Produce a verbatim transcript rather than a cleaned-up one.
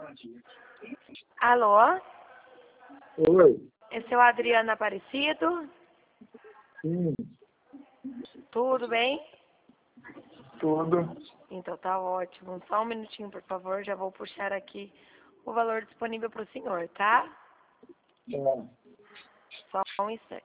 Alô? Oi. Esse é o Adriano Aparecido? Sim. Tudo bem? Tudo. Então tá ótimo. Só um minutinho, por favor. Já vou puxar aqui o valor disponível para o senhor, tá? É. Só um instante.